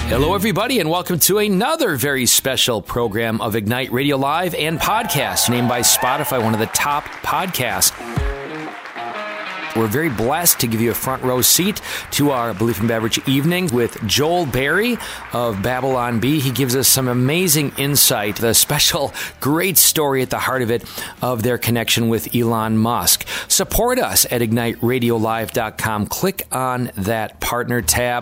Hello, everybody, and welcome to another very special program of Ignite Radio Live and Podcast, named by Spotify one of the top podcasts. We're very blessed to give you a front row seat to our Belief and Beverage evenings with Joel Berry of Babylon Bee. He gives us some amazing insight, the special, great story at the heart of it, of their connection with Elon Musk. Support us at IgniteRadioLive.com. Click on that partner tab.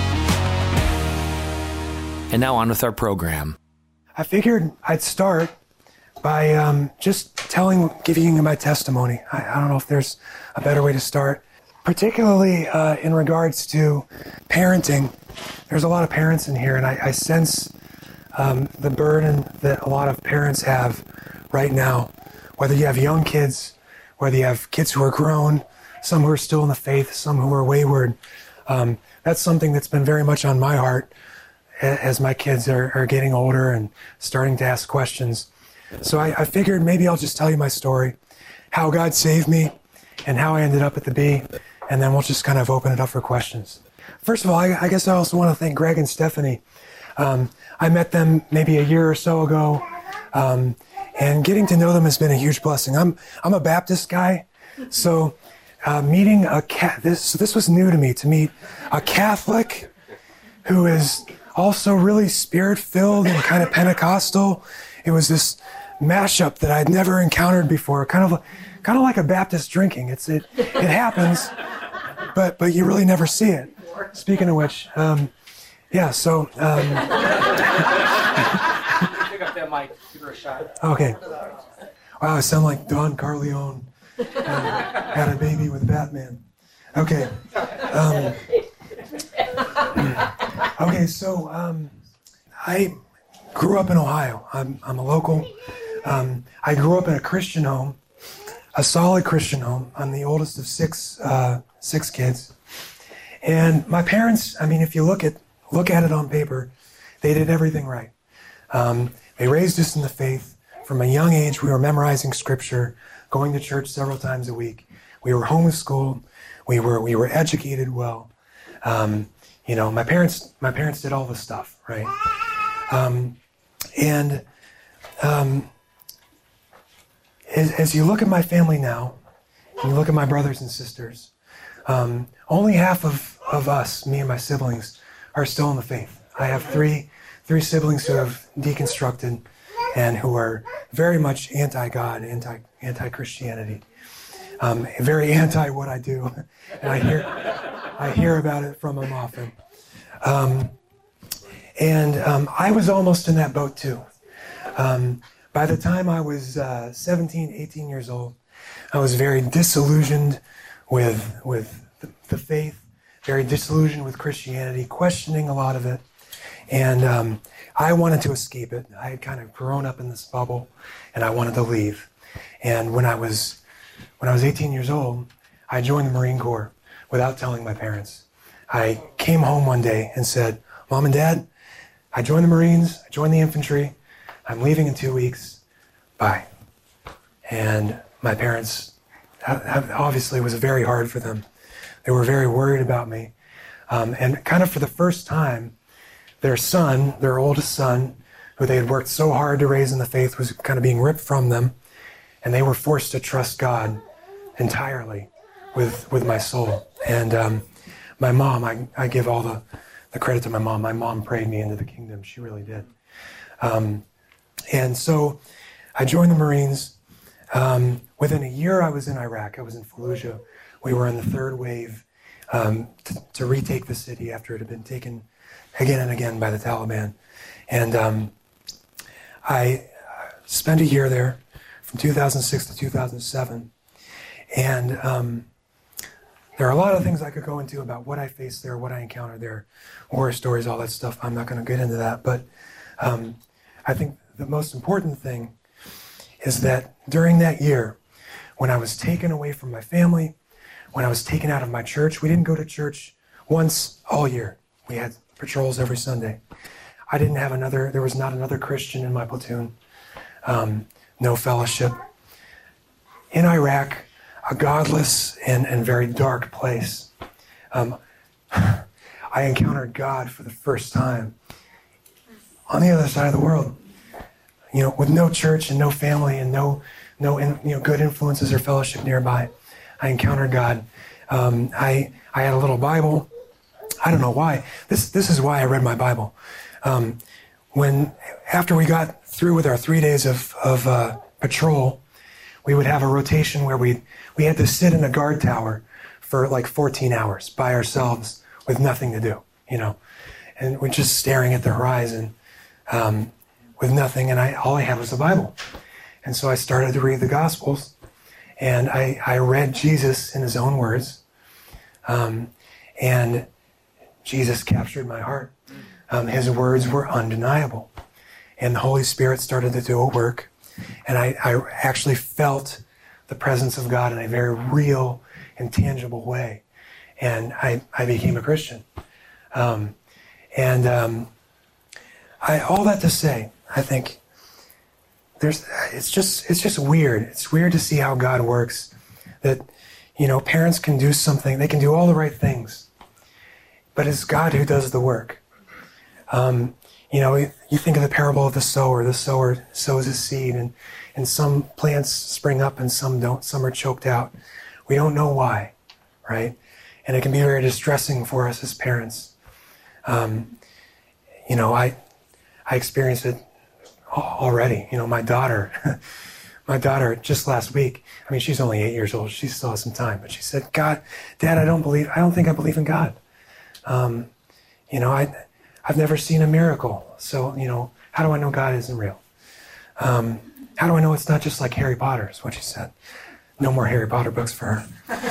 And now on with our program. I figured I'd start by just giving you my testimony. I don't know if there's a better way to start, particularly in regards to parenting. There's a lot of parents in here, and I sense the burden that a lot of parents have right now, whether you have young kids, whether you have kids who are grown, some who are still in the faith, some who are wayward. That's something that's been very much on my heart as my kids are getting older and starting to ask questions. So I figured maybe I'll just tell you my story, how God saved me and how I ended up at the Bee, and then we'll just kind of open it up for questions. First of all, I guess I also want to thank Greg and Stephanie. I met them maybe a year or so ago, and getting to know them has been a huge blessing. I'm a Baptist guy, so meeting this was new to me, to meet a Catholic who is also really spirit-filled and kind of Pentecostal. It was this mashup that I'd never encountered before, kind of like a Baptist drinking. It happens, but you really never see it. Speaking of which, yeah. So pick up that mic, give her a shot. Okay. Wow, I sound like Don Corleone. Had a baby with Batman. Okay. Okay, so I grew up in Ohio. I'm a local. I grew up in a Christian home, a solid Christian home. I'm the oldest of six kids. And my parents, I mean, if you look at it on paper, they did everything right. They raised us in the faith. From a young age, we were memorizing scripture, going to church several times a week. We were homeschooled. We were educated well. My parents did all the stuff, right? As you look at my family now, and you look at my brothers and sisters, only half of us, me and my siblings, are still in the faith. I have three siblings who have deconstructed and who are very much anti-God, anti-Christianity, very anti what I do, and I hear about it from them often. I was almost in that boat too. By the time I was 17, 18 years old, I was very disillusioned with the faith, very disillusioned with Christianity, questioning a lot of it. And I wanted to escape it. I had kind of grown up in this bubble, and I wanted to leave. And when I was 18 years old, I joined the Marine Corps without telling my parents. I came home one day and said, Mom and Dad, I joined the Marines, I joined the infantry, I'm leaving in 2 weeks, bye. And my parents, obviously it was very hard for them. They were very worried about me. And kind of for the first time, their son, their oldest son, who they had worked so hard to raise in the faith, was kind of being ripped from them. And they were forced to trust God entirely with my soul. And my mom, I give all the credit to my mom. My mom prayed me into the kingdom. She really did. And so I joined the Marines. Within a year, I was in Iraq. I was in Fallujah. We were in the third wave to retake the city after it had been taken again and again by the Taliban. And I spent a year there from 2006 to 2007. And there are a lot of things I could go into about what I faced there, what I encountered there, horror stories, all that stuff. I'm not going to get into that. But I think the most important thing is that during that year, when I was taken away from my family, when I was taken out of my church, we didn't go to church once all year. We had patrols every Sunday. There was not another Christian in my platoon. No fellowship. In Iraq, a godless and very dark place. I I encountered God for the first time on the other side of the world. With no church and no family and no good influences or fellowship nearby. I encountered God. I had a little Bible. I don't know why. This is why I read my Bible. After we got through with our 3 days of patrol, we would have a rotation where we had to sit in a guard tower for like 14 hours by ourselves with nothing to do, and we're just staring at the horizon with nothing. And all I had was the Bible. And so I started to read the Gospels, and I read Jesus in his own words, and Jesus captured my heart. His words were undeniable, and the Holy Spirit started to do a work, and I actually felt the presence of God in a very real and tangible way, and I became a Christian. All that to say, I think it's just weird. It's weird to see how God works. That parents can do something, they can do all the right things, but it's God who does the work. You think of the parable of the sower. The sower sows a seed, and some plants spring up and some don't. Some are choked out. We don't know why, right? And it can be very distressing for us as parents. I experienced it already. My daughter just last week, she's only 8 years old. She still has some time, but she said, Dad, I don't think I believe in God. I've never seen a miracle. So, how do I know God isn't real? How do I know it's not just like Harry Potter, is what she said. No more Harry Potter books for her.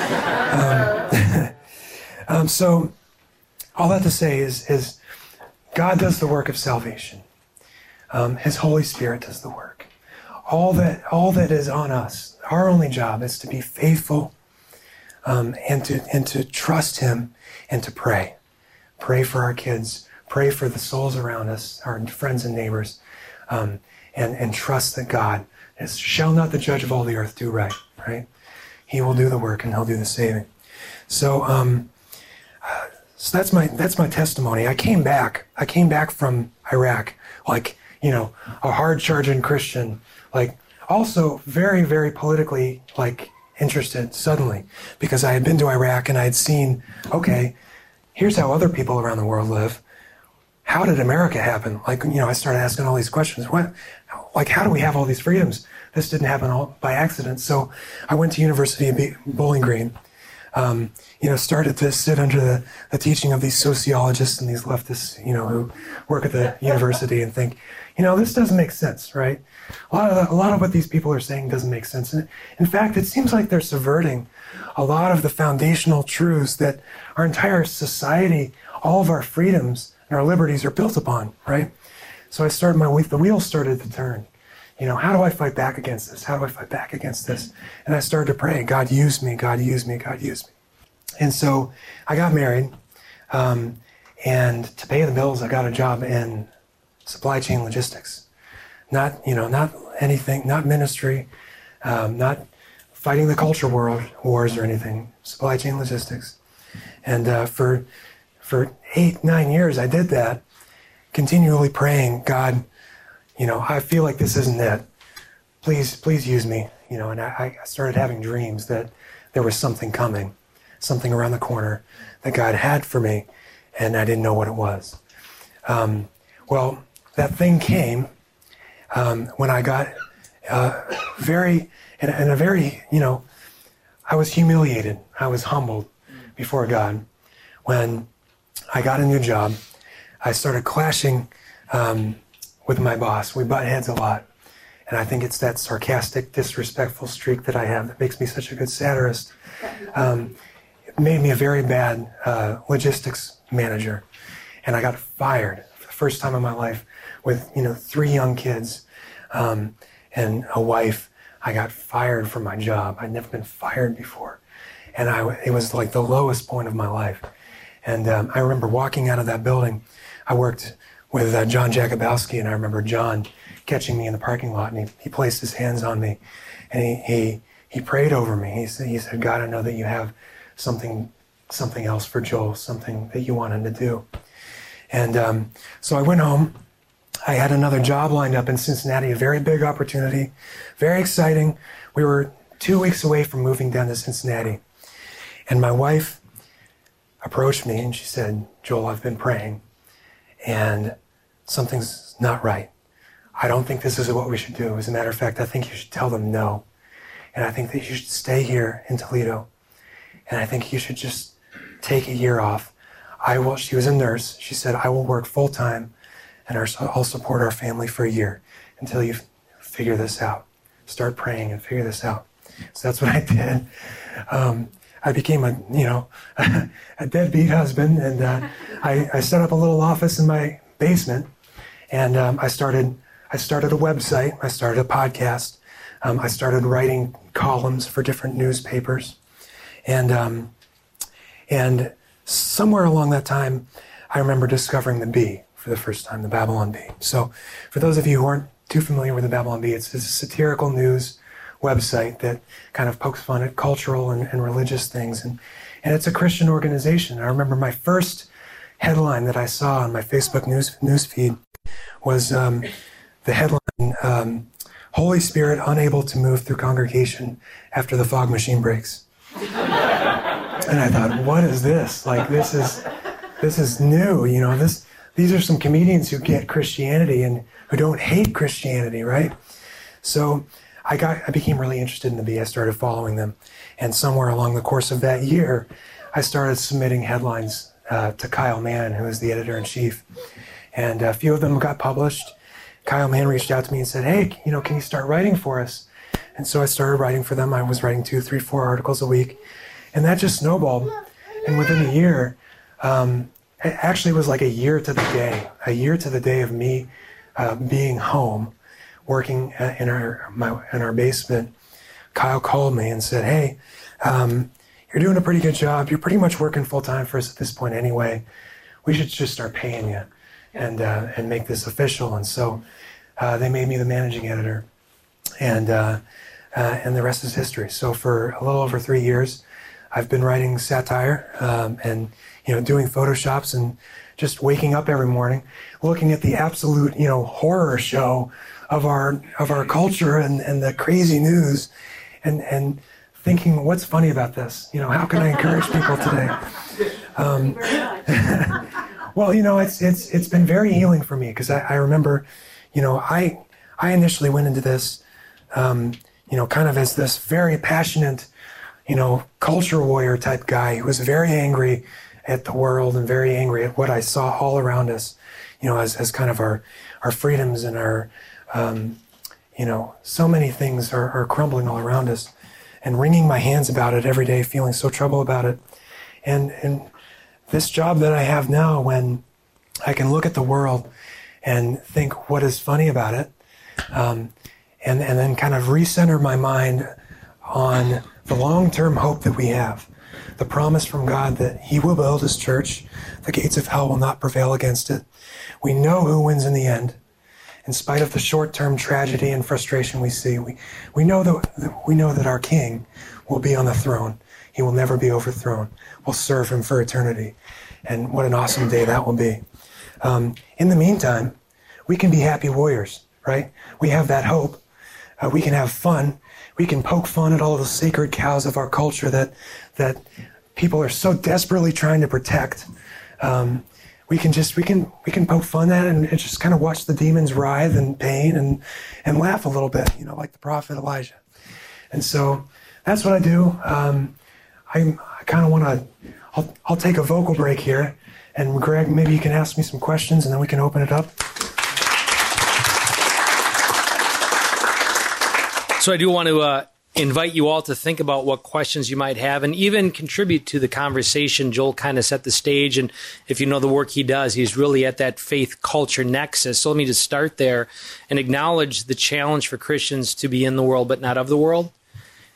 So all that to say is God does the work of salvation. His Holy Spirit does the work. All that is on us, our only job is to be faithful, and to trust him and to pray. Pray for our kids. Pray for the souls around us, our friends and neighbors, and trust that God shall not the judge of all the earth do right? He will do the work and he'll do the saving. So that's my testimony. I came back from Iraq, a hard charging Christian, also very, very politically interested suddenly, because I had been to Iraq and I had seen, okay, here's how other people around the world live. How did America happen? I started asking all these questions. How do we have all these freedoms? This didn't happen all by accident. So I went to University of Bowling Green, started to sit under the teaching of these sociologists and these leftists, who work at the university and think, this doesn't make sense, right? A lot of what these people are saying doesn't make sense. And in fact, it seems like they're subverting a lot of the foundational truths that our entire society, all of our freedoms and our liberties are built upon, right? So the wheels started to turn. How do I fight back against this? How do I fight back against this? And I started to pray, God, use me, God, use me, God, use me. And so I got married, and to pay the bills, I got a job in supply chain logistics. Not anything, not ministry, not fighting the culture wars or anything, supply chain logistics. And for 8-9 years, I did that, continually praying, God, I feel like this isn't it. Please use me. And I started having dreams that there was something coming, something around the corner that God had for me, and I didn't know what it was. Well, that thing came when I got I was humiliated. I was humbled before God. When I got a new job, I started clashing with my boss. We butt heads a lot. And I think it's that sarcastic, disrespectful streak that I have that makes me such a good satirist. It made me a very bad logistics manager. And I got fired for the first time in my life with 3 young kids and a wife. I got fired from my job. I'd never been fired before. And it was like the lowest point of my life. And I remember walking out of that building. I worked with John Jakubowski, and I remember John catching me in the parking lot, and he placed his hands on me, and he prayed over me. He said, God, I know that you have something something else for Joel, something that you want him to do. And so I went home. I had another job lined up in Cincinnati, a very big opportunity, very exciting. We were 2 weeks away from moving down to Cincinnati. And my wife approached me and she said, Joel, I've been praying and something's not right. I don't think this is what we should do. As a matter of fact, I think you should tell them no. And I think that you should stay here in Toledo. And I think you should just take a year off. She was a nurse. She said, I will work full time and I'll support our family for a year until you figure this out. Start praying and figure this out. So that's what I did. I became a deadbeat husband, and I set up a little office in my basement, and I started a website. I started a podcast. I started writing columns for different newspapers, and somewhere along that time, I remember discovering the Bee for the first time, the Babylon Bee. So, for those of you who aren't too familiar with the Babylon Bee, it's a satirical news website that kind of pokes fun at cultural and religious things, and it's a Christian organization. I remember my first headline that I saw on my Facebook news feed was the headline, Holy Spirit unable to move through congregation after the fog machine breaks. And I thought, what is this? Like, this is new, these are some comedians who get Christianity and who don't hate Christianity, right? So I became really interested in the Bee. I started following them. And somewhere along the course of that year, I started submitting headlines to Kyle Mann, who is the editor-in-chief. And a few of them got published. Kyle Mann reached out to me and said, hey, can you start writing for us? And so I started writing for them. I was writing 2, 3, 4 articles a week. And that just snowballed. And within a year, it was like a year to the day of me being home, working in our basement. Kyle called me and said, hey, you're doing a pretty good job. You're pretty much working full time for us at this point anyway. We should just start paying you and make this official. And so they made me the managing editor, and the rest is history. So for a little over 3 years, I've been writing satire and doing photoshops and just waking up every morning, looking at the absolute horror show of our culture and the crazy news, and thinking, what's funny about this? How can I encourage people today? Well, it's been very healing for me, because I remember, I initially went into this, kind of as this very passionate, culture warrior type guy who was very angry at the world and very angry at what I saw all around us, as kind of our freedoms and our, so many things are crumbling all around us, and wringing my hands about it every day, feeling so troubled about it. And this job that I have now, when I can look at the world and think what is funny about it, and then kind of recenter my mind on the long-term hope that we have, the promise from God that He will build His church, the gates of hell will not prevail against it. We know who wins in the end. In spite of the short-term tragedy and frustration we see, we know that our King will be on the throne. He will never be overthrown. We'll serve Him for eternity. And what an awesome day that will be. In the meantime, we can be happy warriors, right? We have that hope. We can have fun. We can poke fun at all the sacred cows of our culture that people are so desperately trying to protect. We can poke fun at it and just kind of watch the demons writhe in pain and laugh a little bit, like the prophet Elijah. And so that's what I do. I kind of want to, I'll take a vocal break here, and Greg, maybe you can ask me some questions and then we can open it up. So I do want to invite you all to think about what questions you might have and even contribute to the conversation. Joel kind of set the stage, and if you know the work he does, he's really at that faith-culture nexus. So let me just start there and acknowledge the challenge for Christians to be in the world but not of the world.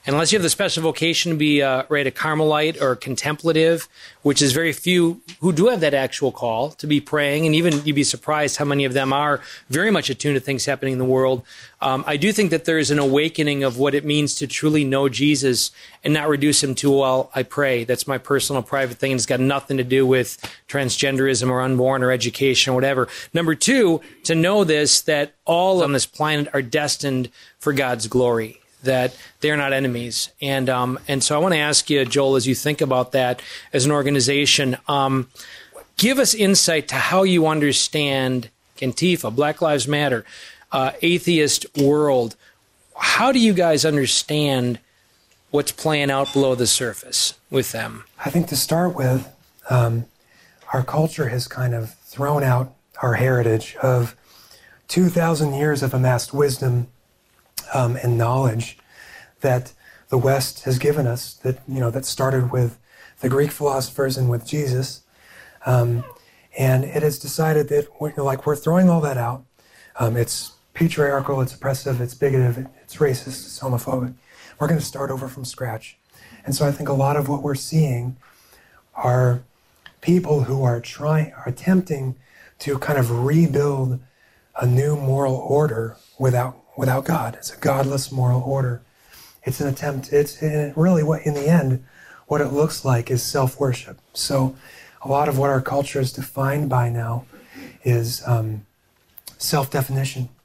unless you have the special vocation to be a Carmelite or contemplative, which is very few who do have that actual call to be praying, and even you'd be surprised how many of them are very much attuned to things happening in the world. I do think that there is an awakening of what it means to truly know Jesus and not reduce him to, well, I pray. That's my personal private thing. It's got nothing to do with transgenderism or unborn or education or whatever. Number two, to know this, that all on this planet are destined for God's glory, that they're not enemies. And so I want to ask you, Joel, as you think about that as an organization, give us insight to how you understand Antifa, Black Lives Matter, atheist world. How do you guys understand what's playing out below the surface with them? I think to start with, our culture has kind of thrown out our heritage of 2,000 years of amassed wisdom and knowledge that the West has given us, that started with the Greek philosophers and with Jesus. And it has decided that we're throwing all that out. It's patriarchal, it's oppressive, it's bigoted, it's racist, it's homophobic. We're going to start over from scratch. And so I think a lot of what we're seeing are people who are attempting to kind of rebuild a new moral order without God. It's a godless moral order. It's an attempt. It's really what, in the end, what it looks like is self-worship. So a lot of what our culture is defined by now is self-definition.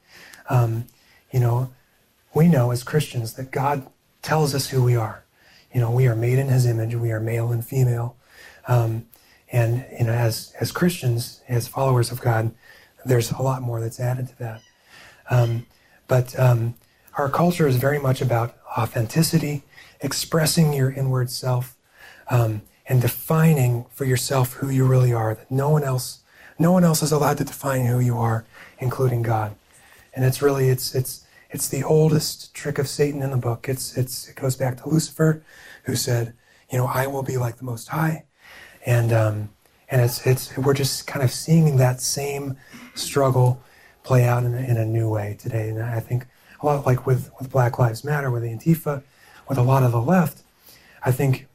We know as Christians that God tells us who we are. We are made in his image. We are male and female. As Christians, as followers of God, there's a lot more that's added to that. But our culture is very much about authenticity, expressing your inward self, and defining for yourself who you really are. That no one else is allowed to define who you are, including God. And it's really it's the oldest trick of Satan in the book. It goes back to Lucifer, who said, I will be like the Most High, and we're just kind of seeing that same struggle play out in a new way today. And I think a lot like with Black Lives Matter, with Antifa, with a lot of the left, I think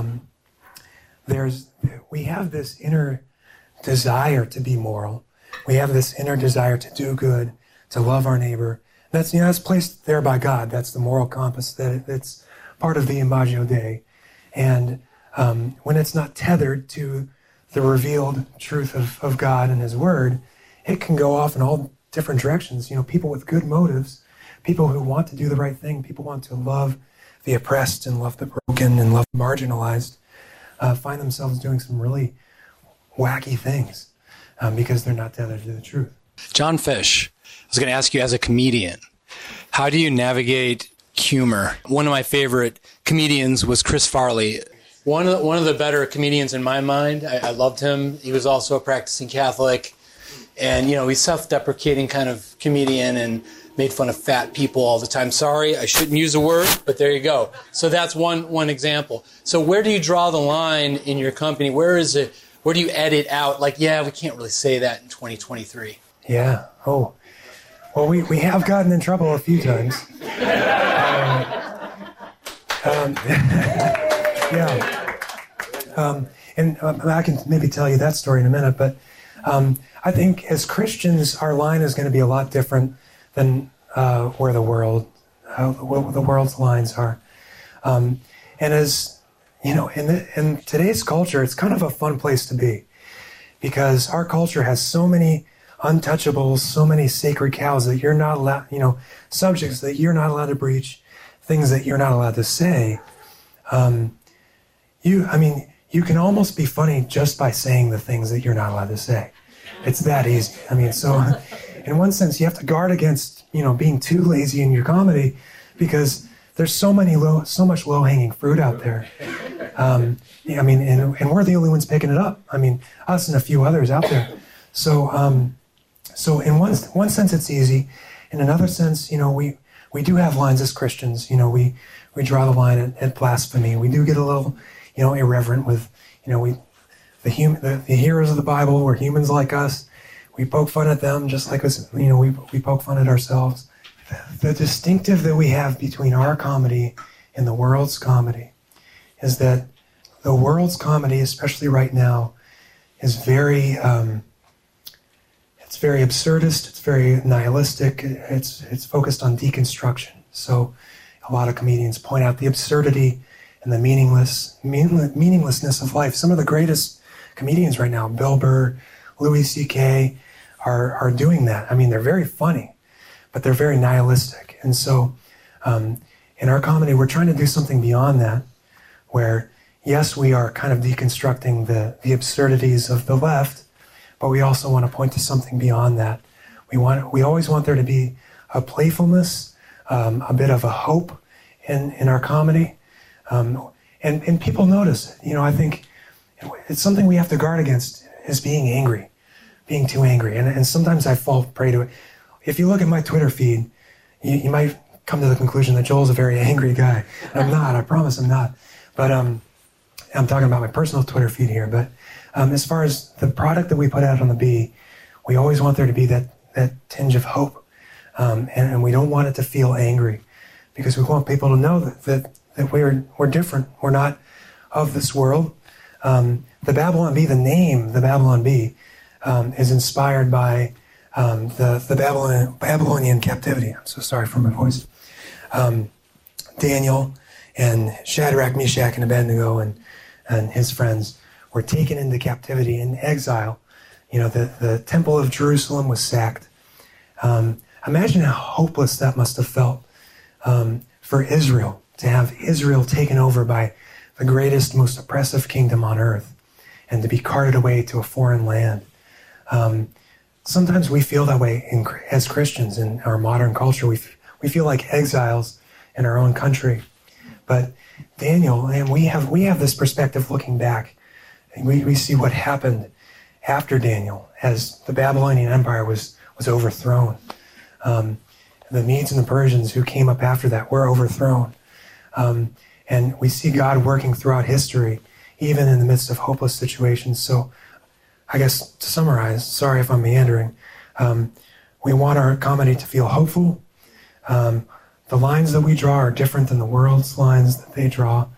we have this inner desire to be moral. We have this inner desire to do good, to love our neighbor. That's placed there by God. That's the moral compass. That's part of the Imago Dei. And when it's not tethered to the revealed truth of God and his word, it can go off in all different directions. People with good motives, people who want to do the right thing, people want to love the oppressed and love the broken and love the marginalized, find themselves doing some really wacky things because they're not tethered to the truth. John Fish, I was going to ask you, as a comedian, how do you navigate humor? One of my favorite comedians was Chris Farley. One of the better comedians in my mind. I loved him. He was also a practicing Catholic. And, he's self-deprecating kind of comedian and made fun of fat people all the time. Sorry, I shouldn't use a word, but there you go. So that's one example. So where do you draw the line in your company? Where do you edit out? We can't really say that in 2023. Yeah. Oh. Well, we have gotten in trouble a few times. And I can maybe tell you that story in a minute, but I think as Christians, our line is going to be a lot different than where the world's lines are. And as in today's culture, it's kind of a fun place to be, because our culture has so many untouchables, so many sacred cows that you're not allowed, subjects that you're not allowed to breach, things that you're not allowed to say. You can almost be funny just by saying the things that you're not allowed to say. It's that easy. So in one sense, you have to guard against, being too lazy in your comedy, because there's so much low-hanging fruit out there. And we're the only ones picking it up. Us and a few others out there. So in one sense, it's easy. In another sense, we do have lines as Christians. We draw the line at blasphemy. We do get a little, irreverent with, the heroes of the Bible were humans like us. We poke fun at them just like us. We poke fun at ourselves. The distinctive that we have between our comedy in the world's comedy is that the world's comedy, especially right now, is very it's very absurdist, it's very nihilistic, it's focused on deconstruction. So a lot of comedians point out the absurdity and the meaninglessness of life. Some of the greatest comedians right now, Bill Burr, Louis C.K., are doing that. I mean, they're very funny, but they're very nihilistic. And so in our comedy, we're trying to do something beyond that, where, yes, we are kind of deconstructing the absurdities of the left, but we also want to point to something beyond that. We always want there to be a playfulness, a bit of a hope in our comedy. And people notice it. You know, I think it's something we have to guard against is being angry, being too angry. And sometimes I fall prey to it. If you look at my Twitter feed, you might come to the conclusion that Joel's a very angry guy. And I'm not, I promise I'm not. But I'm talking about my personal Twitter feed here. But as far as the product that we put out on the Bee, we always want there to be that tinge of hope. And we don't want it to feel angry, because we want people to know that we're different. We're not of this world. The Babylon Bee, the name, the Babylon Bee, is inspired by the Babylonian captivity. I'm so sorry for my voice. Daniel and Shadrach, Meshach, and Abednego and his friends were taken into captivity in exile. You know, the temple of Jerusalem was sacked. Imagine how hopeless that must have felt for Israel, to have Israel taken over by the greatest, most oppressive kingdom on earth, and to be carted away to a foreign land. Sometimes we feel that way as Christians in our modern culture. We feel like exiles in our own country. But Daniel, and we have this perspective looking back, and we see what happened after Daniel as the Babylonian Empire was overthrown. The Medes and the Persians who came up after that were overthrown. And we see God working throughout history, even in the midst of hopeless situations. So I guess to summarize, sorry if I'm meandering, we want our comedy to feel hopeful. The lines that we draw are different than the world's lines that they draw.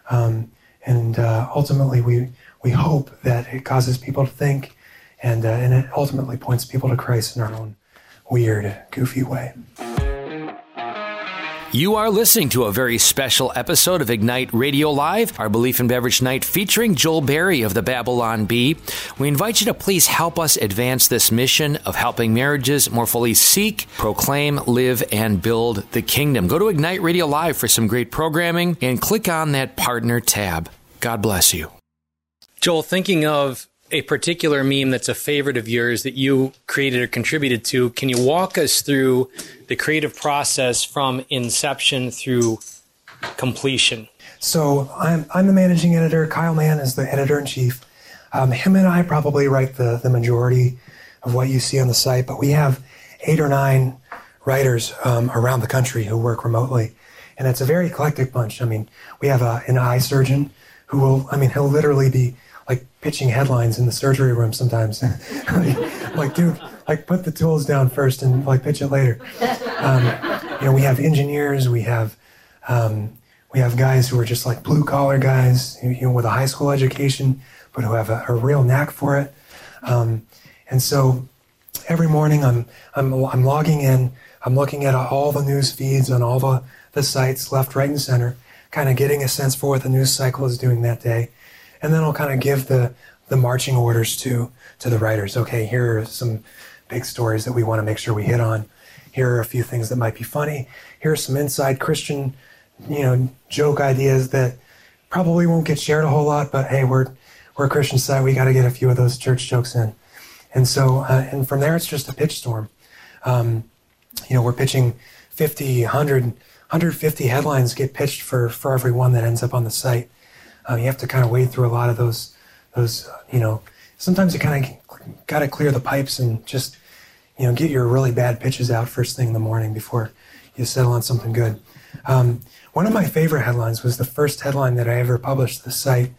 And ultimately, we hope that it causes people to think, and it ultimately points people to Christ in our own weird, goofy way. You are listening to a very special episode of Ignite Radio Live, our Belief and Beverage Night featuring Joel Berry of the Babylon Bee. We invite you to please help us advance this mission of helping marriages more fully seek, proclaim, live, and build the kingdom. Go to Ignite Radio Live for some great programming and click on that partner tab. God bless you. Joel, thinking of a particular meme that's a favorite of yours that you created or contributed to, can you walk us through the creative process from inception through completion? So I'm the managing editor. Kyle Mann is the editor-in-chief. Him and I probably write the majority of what you see on the site, but we have 8 or 9 writers around the country who work remotely. And it's a very eclectic bunch. I mean, we have an eye surgeon who he'll literally be like pitching headlines in the surgery room sometimes. like, dude, like put the tools down first and like pitch it later. We have engineers, we have guys who are just like blue collar guys, with a high school education, but who have a real knack for it. And so every morning I'm logging in, I'm looking at all the news feeds on all the sites left, right, and center, kind of getting a sense for what the news cycle is doing that day. And then I'll kind of give the marching orders to the writers. Okay, here are some big stories that we want to make sure we hit on. Here are a few things that might be funny. Here are some inside Christian, joke ideas that probably won't get shared a whole lot, but hey, we're a Christian site. We got to get a few of those church jokes in. And so, and from there, it's just a pitch storm. We're pitching 50, 100, 150 headlines get pitched for every one that ends up on the site. You have to kind of wade through a lot of those, sometimes you kind of got to clear the pipes and just, get your really bad pitches out first thing in the morning before you settle on something good. One of my favorite headlines was the first headline that I ever published to the site,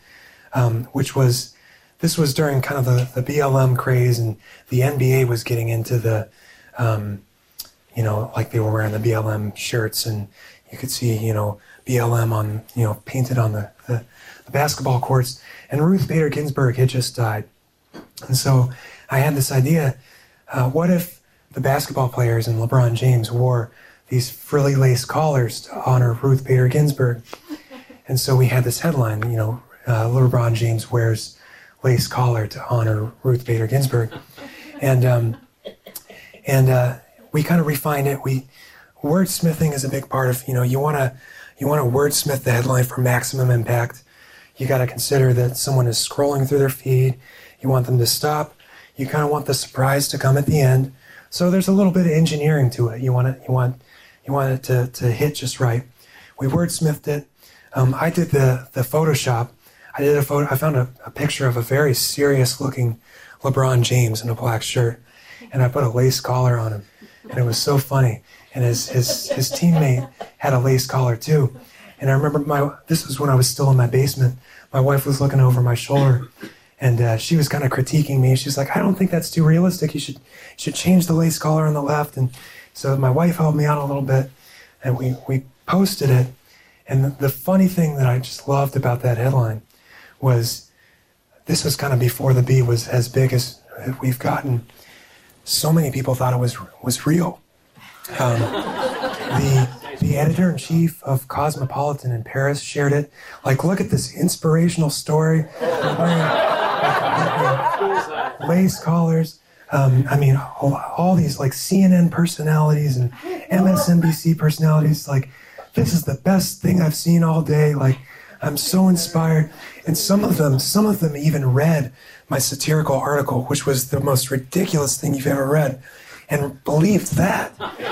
this was during kind of the BLM craze, and the NBA was getting into the, like they were wearing the BLM shirts, and you could see, BLM on, painted on the basketball courts. And Ruth Bader Ginsburg had just died. And so I had this idea, what if the basketball players and LeBron James wore these frilly lace collars to honor Ruth Bader Ginsburg? And so we had this headline, LeBron James wears lace collar to honor Ruth Bader Ginsburg. And we kind of refined it. Wordsmithing is a big part of, you want to wordsmith the headline for maximum impact. You got to consider that someone is scrolling through their feed. You want them to stop. You kind of want the surprise to come at the end. So there's a little bit of engineering to it. You want it to hit just right. We wordsmithed it. I did the Photoshop. I found a picture of a very serious looking LeBron James in a black shirt, and I put a lace collar on him, and it was so funny. And his teammate had a lace collar too. And I remember this was when I was still in my basement. My wife was looking over my shoulder, and she was kind of critiquing me. She's like, "I don't think that's too realistic. You should change the lace collar on the left." And so my wife helped me out a little bit, and we posted it. And the funny thing that I just loved about that headline was this was kind of before the bee was as big as we've gotten. So many people thought it was real. The editor-in-chief of Cosmopolitan in Paris shared it. Like, look at this inspirational story. Lace collars. All these like CNN personalities and MSNBC personalities. Like, this is the best thing I've seen all day. Like, I'm so inspired. And some of them even read my satirical article, which was the most ridiculous thing you've ever read, and believed that.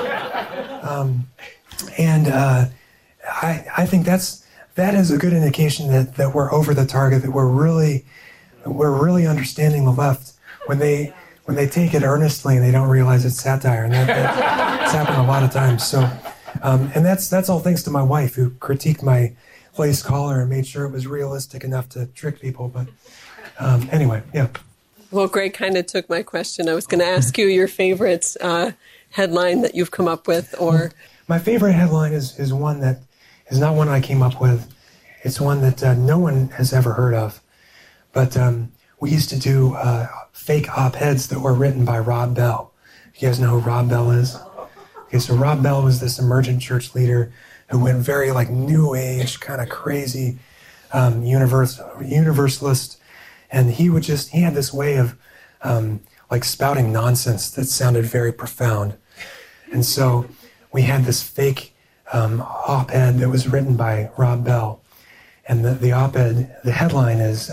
I think that is a good indication that we're over the target, that we're really understanding the left when they take it earnestly and they don't realize it's satire, and that's happened a lot of times. So, and that's all thanks to my wife, who critiqued my lace collar and made sure it was realistic enough to trick people. But anyway, yeah. Well, Greg kind of took my question. I was going to ask you your favorite headline that you've come up with, or... My favorite headline is one that is not one I came up with. It's one that no one has ever heard of. But we used to do fake op-eds that were written by Rob Bell. You guys know who Rob Bell is? Okay, so Rob Bell was this emergent church leader who went very like New Age, kind of crazy, universalist. And he had this way of like spouting nonsense that sounded very profound. And so we had this fake op-ed that was written by Rob Bell. And the op-ed, the headline is,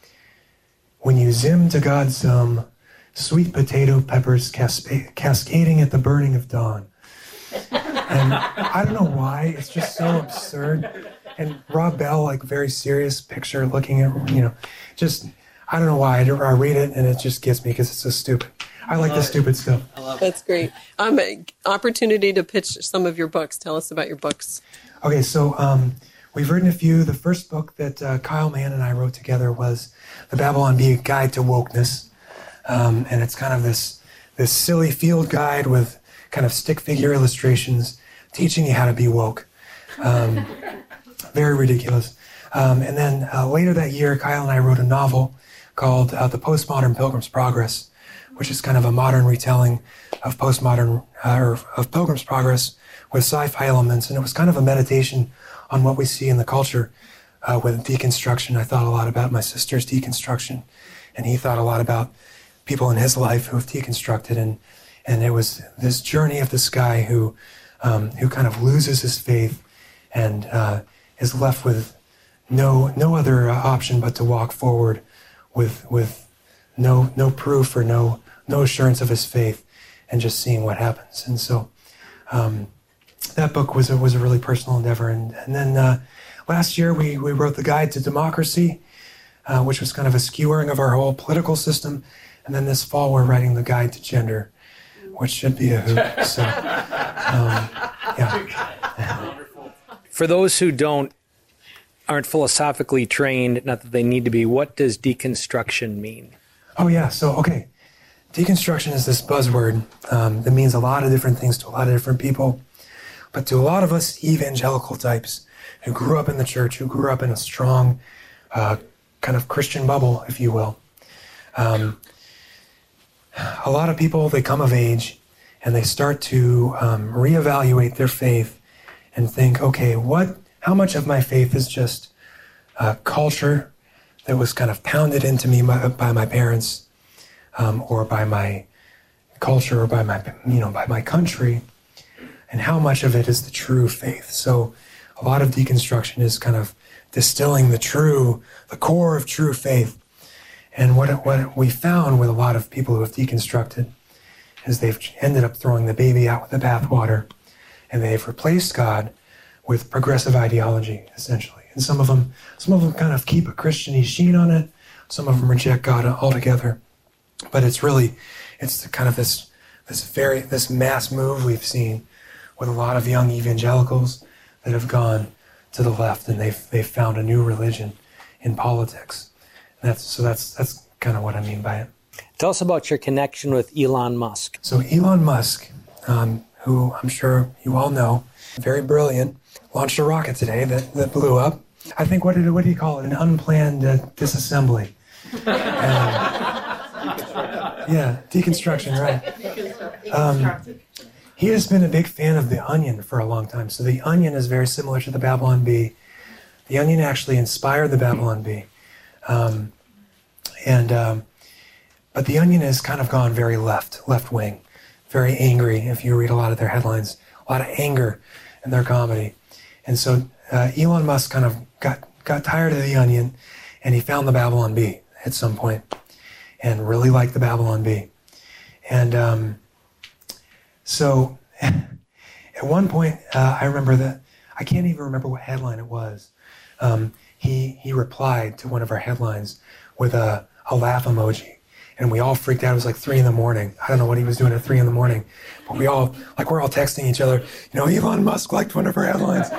"When you zim to God's zum, sweet potato peppers cascading at the burning of dawn." And I don't know why, it's just so absurd. And Rob Bell, like very serious picture looking at, just, I don't know why. I read it and it just gets me because it's so stupid. I like the stupid stuff. That's great. Opportunity to pitch some of your books. Tell us about your books. Okay, so we've written a few. The first book that Kyle Mann and I wrote together was The Babylon Bee Guide to Wokeness. And it's kind of this silly field guide with kind of stick figure illustrations teaching you how to be woke. Very ridiculous. And then later that year, Kyle and I wrote a novel called The Postmodern Pilgrim's Progress, which is kind of a modern retelling of of Pilgrim's Progress with sci-fi elements. And it was kind of a meditation on what we see in the culture with deconstruction. I thought a lot about my sister's deconstruction, and he thought a lot about people in his life who have deconstructed. And it was this journey of this guy who kind of loses his faith and is left with no other option but to walk forward with no proof or no assurance of his faith, and just seeing what happens. And so that book was a really personal endeavor. And then last year we wrote The Guide to Democracy, which was kind of a skewering of our whole political system. And then this fall we're writing The Guide to Gender, which should be a hoot. So, yeah. For those who aren't philosophically trained, not that they need to be, what does deconstruction mean? Oh, yeah. So, okay. Deconstruction is this buzzword that means a lot of different things to a lot of different people. But to a lot of us evangelical types, who grew up in the church, who grew up in a strong kind of Christian bubble, if you will. A lot of people, they come of age and they start to reevaluate their faith and think, okay, how much of my faith is just culture that was kind of pounded into me by my parents, or by my culture, or by my country, and how much of it is the true faith. So a lot of deconstruction is kind of distilling the core of true faith. And what we found with a lot of people who have deconstructed is they've ended up throwing the baby out with the bathwater, and they've replaced God with progressive ideology, essentially. And some of them kind of keep a Christian-y sheen on it. Some of them reject God altogether. But it's kind of this mass move we've seen with a lot of young evangelicals that have gone to the left, and they've found a new religion in politics. That's kind of what I mean by it. Tell us about your connection with Elon Musk. So Elon Musk, who I'm sure you all know, very brilliant, launched a rocket today that blew up. I think, what do you call it? An unplanned disassembly. Yeah, deconstruction, right. He has been a big fan of The Onion for a long time. So The Onion is very similar to the Babylon Bee. The Onion actually inspired the Babylon Bee. But The Onion has kind of gone very left-wing, very angry, if you read a lot of their headlines, a lot of anger in their comedy. And so Elon Musk kind of got tired of The Onion, and he found the Babylon Bee at some point and really liked the Babylon Bee. And so at one point, I remember that, I can't even remember what headline it was. He replied to one of our headlines with a laugh emoji. And we all freaked out. It was like 3 a.m. I don't know what he was doing at 3 a.m, but we're all texting each other, Elon Musk liked one of our headlines.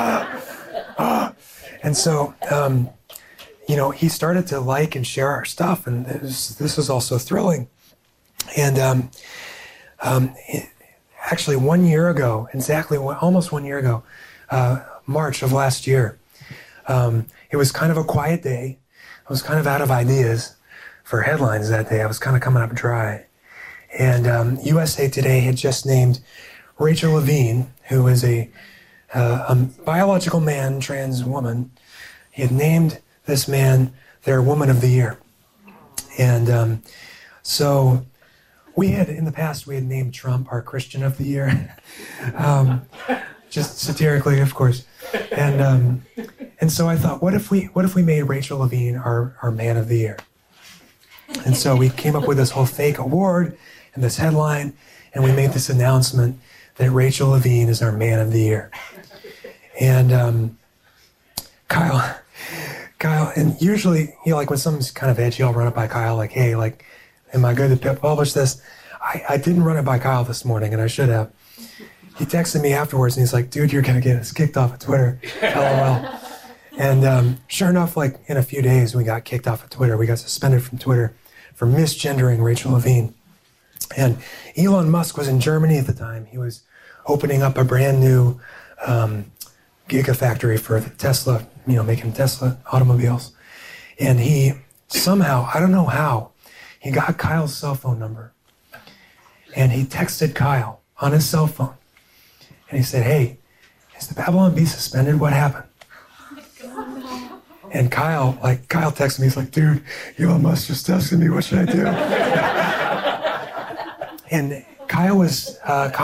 And so, he started to like and share our stuff, and this was also thrilling. And actually 1 year ago, almost 1 year ago, March of last year, it was kind of a quiet day. I was kind of out of ideas for headlines that day. I was kind of coming up dry. And USA Today had just named Rachel Levine, who is a biological man, trans woman. He had named this man their Woman of the Year. And so in the past, we had named Trump our Christian of the Year. Just satirically, of course. And so I thought, what if we made Rachel Levine our Man of the Year? And so we came up with this whole fake award and this headline, and we made this announcement that Rachel Levine is our Man of the Year. And Kyle, and usually, like when something's kind of edgy, I'll run it by Kyle, like, hey, like, am I good to publish this? I didn't run it by Kyle this morning, and I should have. He texted me afterwards, and he's like, dude, you're going to get us kicked off of Twitter. LOL. And sure enough, like in a few days, we got kicked off of Twitter. We got suspended from Twitter for misgendering Rachel Levine. And Elon Musk was in Germany at the time. He was opening up a brand new gigafactory for Tesla, making Tesla automobiles. And he somehow, I don't know how, he got Kyle's cell phone number. And he texted Kyle on his cell phone. And he said, hey, is the Babylon Bee suspended? What happened? And Kyle texted me, he's like, dude, Elon Musk just texted me, what should I do? And Kyle was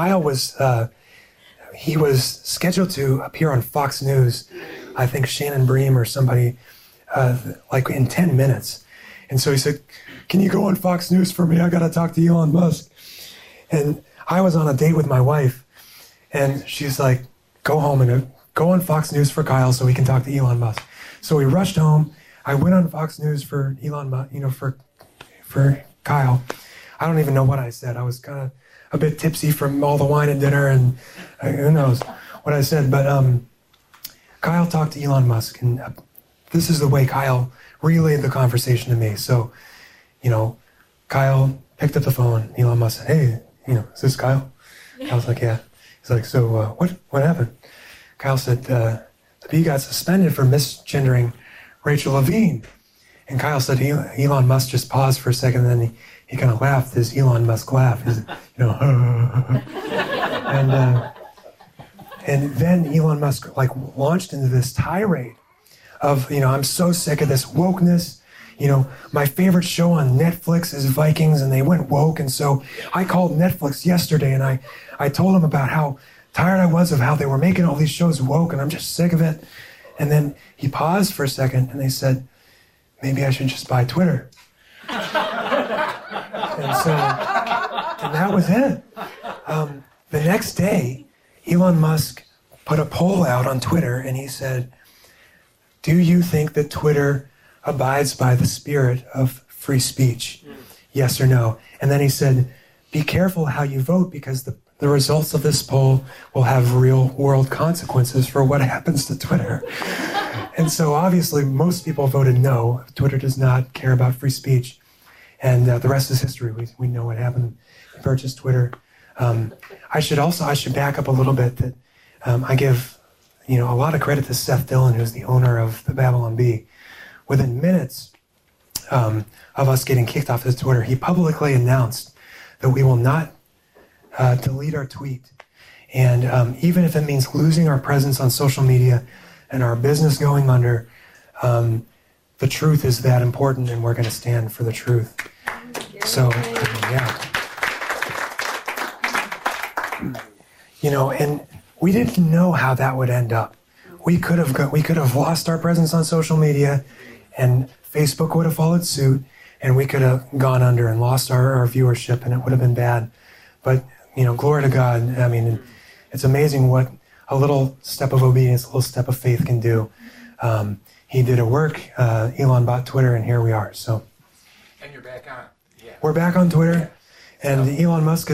scheduled to appear on Fox News, I think Shannon Bream or somebody, in 10 minutes. And so he said, can you go on Fox News for me? I got to talk to Elon Musk. And I was on a date with my wife, and she's like, go home and go on Fox News for Kyle so we can talk to Elon Musk. So we rushed home. I went on Fox News for Elon Musk, for Kyle. I don't even know what I said. I was kind of a bit tipsy from all the wine at dinner, and who knows what I said. But Kyle talked to Elon Musk, and this is the way Kyle relayed the conversation to me. So, Kyle picked up the phone. Elon Musk said, hey, is this Kyle? I was like, yeah. He's like, so what happened? Kyle said, he got suspended for misgendering Rachel Levine. And Kyle said Elon Musk just paused for a second, and then he kind of laughed, his Elon Musk laugh. He's, and then Elon Musk launched into this tirade of, I'm so sick of this wokeness. My favorite show on Netflix is Vikings, and they went woke. And so I called Netflix yesterday, and I told them about how tired I was of how they were making all these shows woke, and I'm just sick of it. And then he paused for a second, and they said, maybe I should just buy Twitter. And that was it. The next day, Elon Musk put a poll out on Twitter, and he said, do you think that Twitter abides by the spirit of free speech? Yes or no? And then he said, be careful how you vote, because the results of this poll will have real world consequences for what happens to Twitter. And so obviously most people voted no. Twitter does not care about free speech. And the rest is history. We know what happened. He purchased Twitter. I should back up a little bit that I give a lot of credit to Seth Dillon, who's the owner of the Babylon Bee. Within minutes of us getting kicked off his Twitter, he publicly announced that we will not delete our tweet. And even if it means losing our presence on social media and our business going under, the truth is that important, and we're going to stand for the truth. So, yeah. And we didn't know how that would end up. We could have lost our presence on social media, and Facebook would have followed suit, and we could have gone under and lost our viewership, and it would have been bad. But, glory to God. I mean, it's amazing what a little step of obedience, a little step of faith can do. He did a work. Elon bought Twitter, and here we are. So, and you're back on. Yeah. We're back on Twitter, and Elon Musk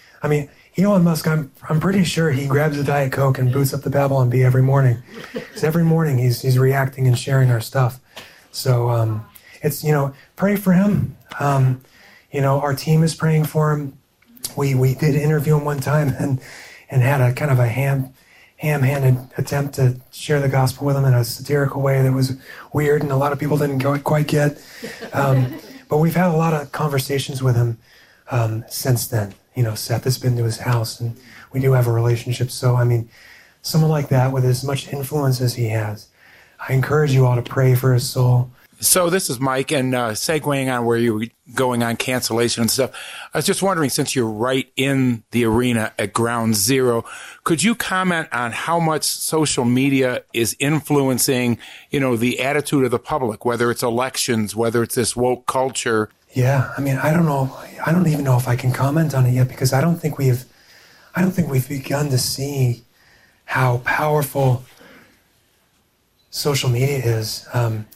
I'm pretty sure he grabs a Diet Coke and boots up the Babylon Bee every morning. Because every morning he's reacting and sharing our stuff. So it's, pray for him. Our team is praying for him. We did interview him one time and had a kind of a ham-handed attempt to share the gospel with him in a satirical way that was weird, and a lot of people didn't quite get. But we've had a lot of conversations with him since then. Seth has been to his house, and we do have a relationship. So, someone like that with as much influence as he has, I encourage you all to pray for his soul. So this is Mike, and segueing on where you were going on cancellation and stuff, I was just wondering, since you're right in the arena at ground zero, could you comment on how much social media is influencing, the attitude of the public, whether it's elections, whether it's this woke culture? Yeah, I don't know. I don't even know if I can comment on it yet, because I don't think we've begun to see how powerful social media is.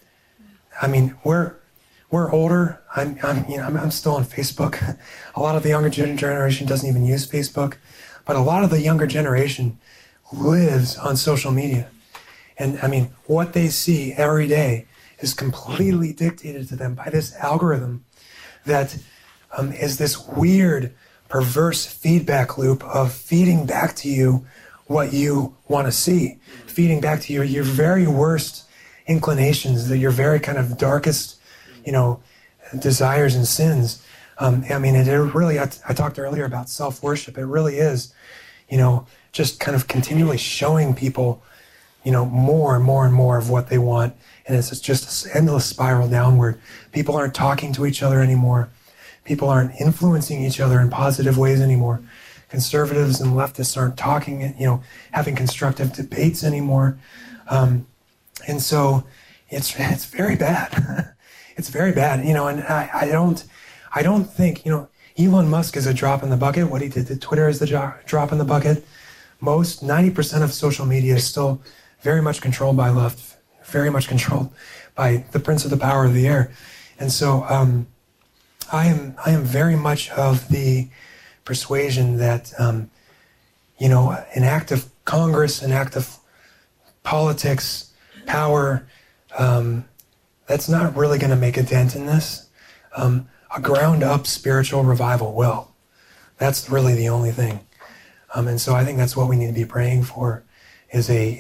We're older. I'm still on Facebook. A lot of the younger generation doesn't even use Facebook, but a lot of the younger generation lives on social media. And what they see every day is completely dictated to them by this algorithm that is this weird, perverse feedback loop of feeding back to you what you want to see, feeding back to you your very worst inclinations, your very kind of darkest, desires and sins. It really, I talked earlier about self-worship. It really is, just kind of continually showing people, more and more and more of what they want. And it's just an endless spiral downward. People aren't talking to each other anymore. People aren't influencing each other in positive ways anymore. Conservatives and leftists aren't talking, having constructive debates anymore. And so it's very bad. It's very bad, and I don't think, Elon Musk is a drop in the bucket. What he did to Twitter is the drop in the bucket. 90% of social media is still very much controlled by left, very much controlled by the prince of the power of the air. And so I am very much of the persuasion that, an act of Congress, an act of politics, power, that's not really going to make a dent in this. A ground-up spiritual revival will. That's really the only thing. And so I think that's what we need to be praying for, is a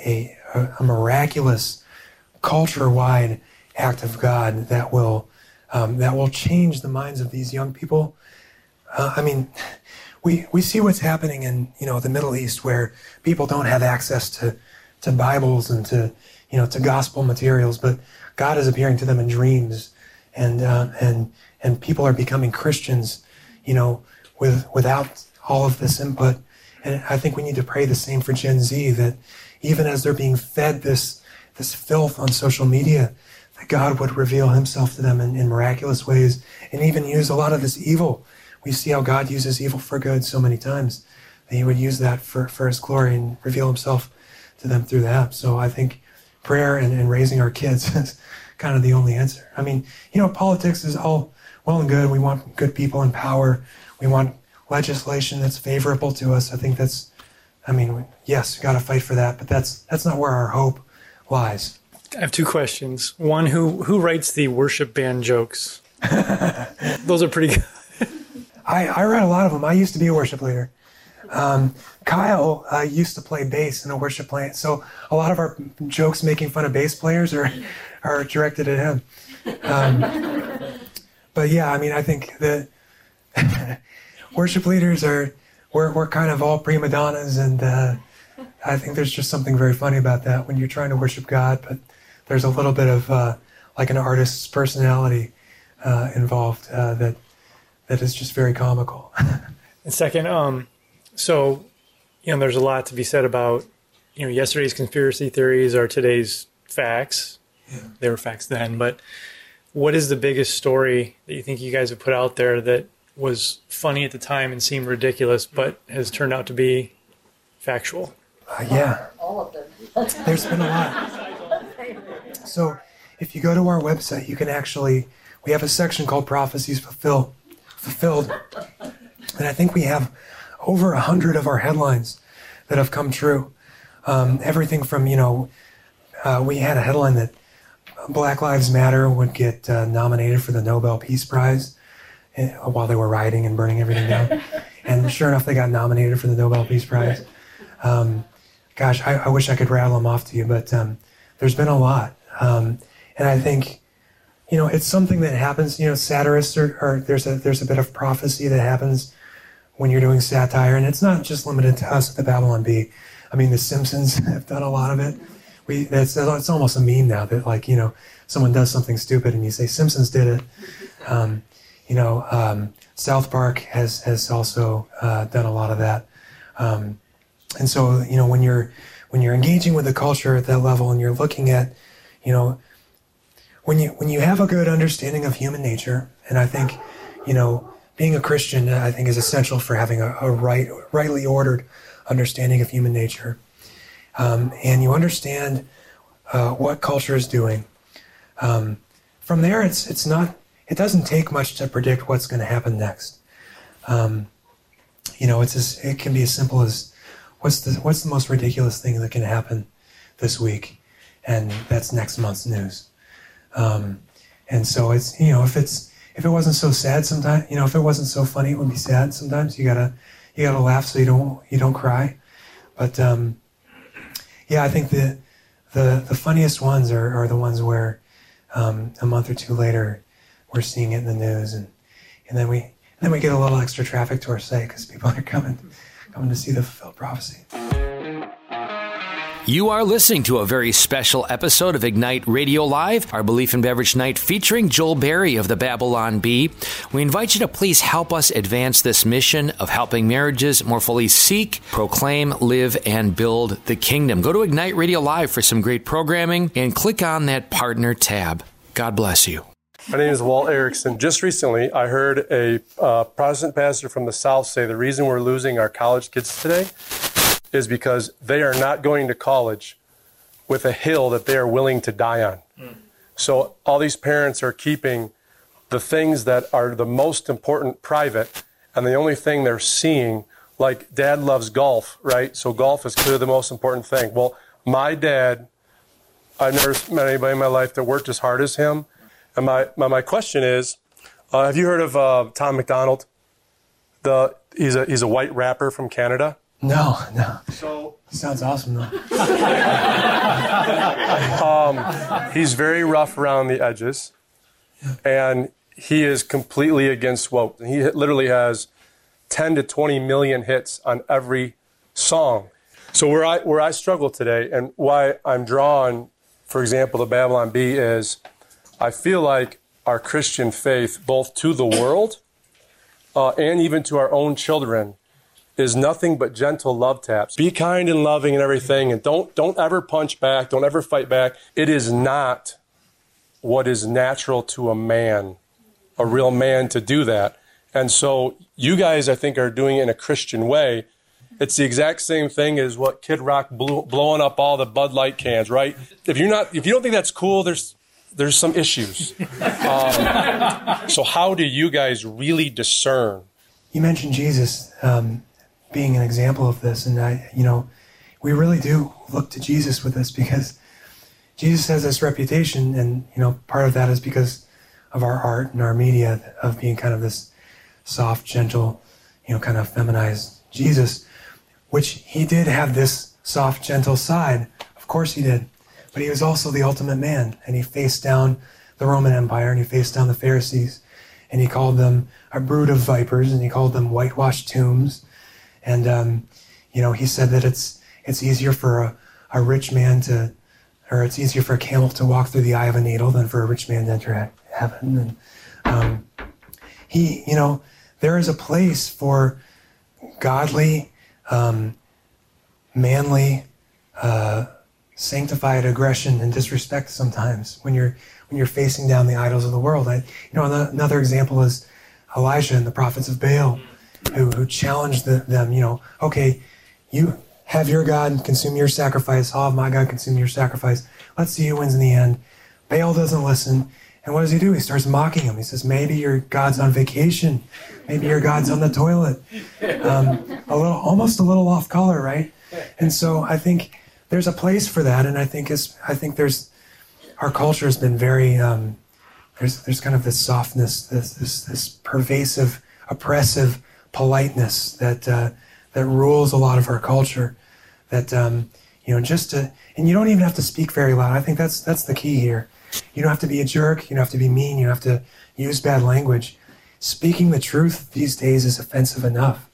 a miraculous, culture-wide act of God that will change the minds of these young people. I mean, we see what's happening in the Middle East, where people don't have access to Bibles and to gospel materials, but God is appearing to them in dreams, and people are becoming Christians, without all of this input. And I think we need to pray the same for Gen Z, that even as they're being fed this filth on social media, that God would reveal himself to them in miraculous ways, and even use a lot of this evil. We see how God uses evil for good so many times, that he would use that for his glory and reveal himself to them through that. So I think prayer and raising our kids is kind of the only answer. I mean, politics is all well and good. We want good people in power. We want legislation that's favorable to us. I think yes, we got to fight for that, but that's not where our hope lies. I have two questions. One, who writes the worship band jokes? Those are pretty good. I write a lot of them. I used to be a worship leader. Kyle used to play bass in a worship band, so a lot of our jokes making fun of bass players are directed at him. But yeah, I think that worship leaders we're kind of all prima donnas, and I think there's just something very funny about that when you're trying to worship God, but there's a little bit of like an artist's personality involved that is just very comical. And second, so there's a lot to be said about yesterday's conspiracy theories are today's facts. Yeah. They were facts then, but what is the biggest story that you think you guys have put out there that was funny at the time and seemed ridiculous, but has turned out to be factual? Yeah. All of them. There's been a lot. So if you go to our website, you can we have a section called Prophecies Fulfilled. And I think we have over 100 of our headlines that have come true. Everything from, we had a headline that Black Lives Matter would get nominated for the Nobel Peace Prize while they were rioting and burning everything down. And sure enough, they got nominated for the Nobel Peace Prize. Gosh, I wish I could rattle them off to you, but there's been a lot. And I think, it's something that happens, satirists there's a bit of prophecy that happens when you're doing satire, and it's not just limited to us at the Babylon Bee. The Simpsons have done a lot of it. It's almost a meme now that someone does something stupid and you say Simpsons did it. South Park has also done a lot of that. And so, when you're engaging with the culture at that level and you're looking at, when you have a good understanding of human nature, and I think, being a Christian, I think, is essential for having a rightly ordered understanding of human nature. And you understand what culture is doing. From there, it doesn't take much to predict what's going to happen next. It can be as simple as what's the most ridiculous thing that can happen this week, and that's next month's news. And so it's if it wasn't so sad sometimes, if it wasn't so funny, it would be sad sometimes. You gotta laugh so you don't cry. But I think the funniest ones are the ones where a month or two later we're seeing it in the news, and then we get a little extra traffic to our site because people are coming to see the fulfilled prophecy. You are listening to a very special episode of Ignite Radio Live, our Belief in Beverage night featuring Joel Berry of the Babylon Bee. We invite you to please help us advance this mission of helping marriages more fully seek, proclaim, live, and build the kingdom. Go to Ignite Radio Live for some great programming and click on that partner tab. God bless you. My name is Walt Erickson. Just recently, I heard a Protestant pastor from the South say the reason we're losing our college kids today is because they are not going to college with a hill that they are willing to die on. So all these parents are keeping the things that are the most important private, and the only thing they're seeing, like dad loves golf, right? So golf is clearly the most important thing. Well, my dad, I've never met anybody in my life that worked as hard as him. And my question is, have you heard of Tom McDonald? He's a white rapper from Canada. No. So Sounds awesome, though. He's very rough around the edges, and he is completely against woke. He literally has 10 to 20 million hits on every song. So where I struggle today, and why I'm drawn, for example, to Babylon Bee, is I feel like our Christian faith, both to the world and even to our own children, is nothing but gentle love taps. Be kind and loving and everything, and don't ever punch back, don't ever fight back. It is not what is natural to a man, a real man, to do that. And so you guys, I think, are doing it in a Christian way. It's the exact same thing as what Kid Rock blowing up all the Bud Light cans, right? If you don't think that's cool, there's some issues. So how do you guys really discern? You mentioned Jesus being an example of this, and we really do look to Jesus with this, because Jesus has this reputation, and part of that is because of our art and our media, of being kind of this soft, gentle, kind of feminized Jesus, which he did have this soft, gentle side. Of course he did. But he was also the ultimate man, and he faced down the Roman Empire, and he faced down the Pharisees, and he called them a brood of vipers, and he called them whitewashed tombs. And, he said that it's easier for a rich man it's easier for a camel to walk through the eye of a needle than for a rich man to enter heaven. And there is a place for godly, manly, sanctified aggression and disrespect sometimes when you're facing down the idols of the world. Another example is Elijah and the prophets of Baal, who challenged them. Okay, you have your God consume your sacrifice. I'll have my God consume your sacrifice. Let's see who wins in the end. Baal doesn't listen. And what does he do? He starts mocking him. He says, maybe your God's on vacation. Maybe your God's on the toilet. Almost a little off color, right? And so I think there's a place for that. And I think our culture has been very, there's kind of this softness, this pervasive, oppressive politeness that rules a lot of our culture. That, and you don't even have to speak very loud. I think that's the key here. You don't have to be a jerk. You don't have to be mean. You don't have to use bad language. Speaking the truth these days is offensive enough.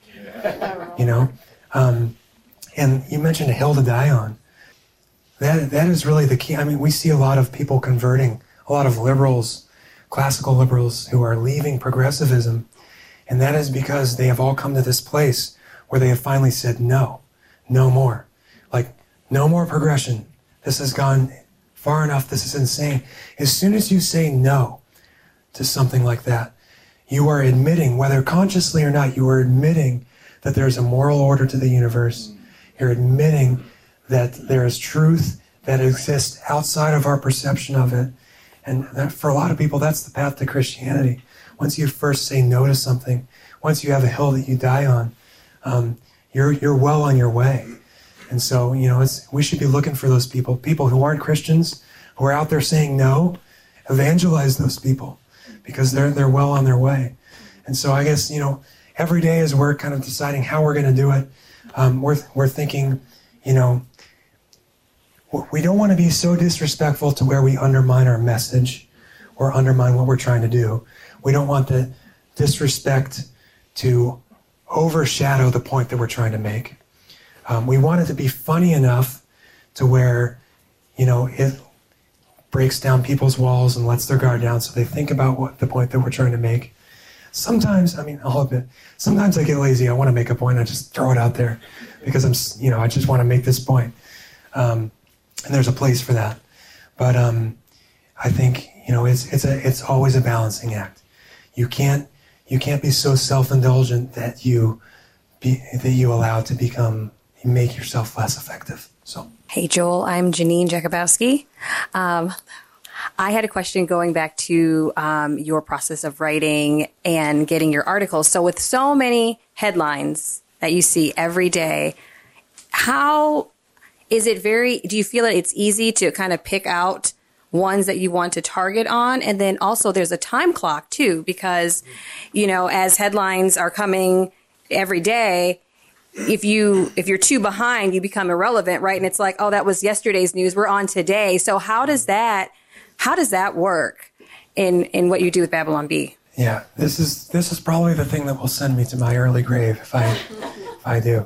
And you mentioned a hill to die on. That is really the key. I mean, we see a lot of people converting, a lot of liberals, classical liberals, who are leaving progressivism. And that is because they have all come to this place where they have finally said, no more. Like, no more progression. This has gone far enough. This is insane. As soon as you say no to something like that, you are admitting, whether consciously or not, you are admitting that there's a moral order to the universe. You're admitting that there is truth that exists outside of our perception of it. And that, for a lot of people, that's the path to Christianity. Once you first say no to something, once you have a hill that you die on, you're well on your way. And so, we should be looking for those people who aren't Christians, who are out there saying no. Evangelize those people, because they're well on their way. And so I guess, every day as we're kind of deciding how we're going to do it, we're thinking, we don't want to be so disrespectful to where we undermine our message or undermine what we're trying to do. We don't want the disrespect to overshadow the point that we're trying to make. We want it to be funny enough to where, it breaks down people's walls and lets their guard down so they think about what the point that we're trying to make. Sometimes, I'll admit, sometimes I get lazy. I want to make a point. I just throw it out there because I just want to make this point. And there's a place for that. But I think, it's always a balancing act. You can't be so self-indulgent that you allow it to make yourself less effective. So. Hey, Joel, I'm Janine Jakubowski. I had a question going back to your process of writing and getting your articles. So with so many headlines that you see every day, how is it do you feel that it's easy to kind of pick out ones that you want to target on? And then also there's a time clock too, because, as headlines are coming every day, if you're too behind, you become irrelevant, right? And it's like, oh, that was yesterday's news. We're on today. So how does that work in what you do with Babylon Bee? Yeah, this is probably the thing that will send me to my early grave if I do.